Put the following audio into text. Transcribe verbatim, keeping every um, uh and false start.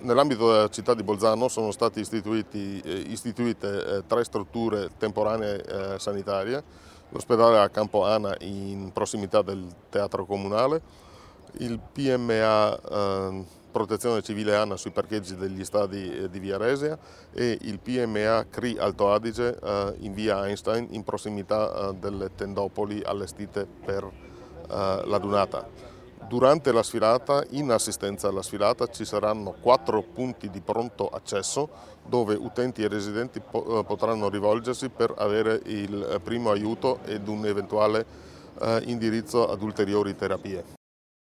Nell'ambito della città di Bolzano sono state istituiti, eh, istituite eh, tre strutture temporanee eh, sanitarie: l'ospedale a Campo Ana in prossimità del teatro comunale, il P M A eh, Protezione Civile ANA sui parcheggi degli stadi eh, di Via Resia e il P M A C R I Alto Adige eh, in Via Einstein in prossimità eh, delle tendopoli allestite per eh, la Dunata. Durante la sfilata, in assistenza alla sfilata, ci saranno quattro punti di pronto accesso dove utenti e residenti po- potranno rivolgersi per avere il primo aiuto ed un eventuale eh, indirizzo ad ulteriori terapie.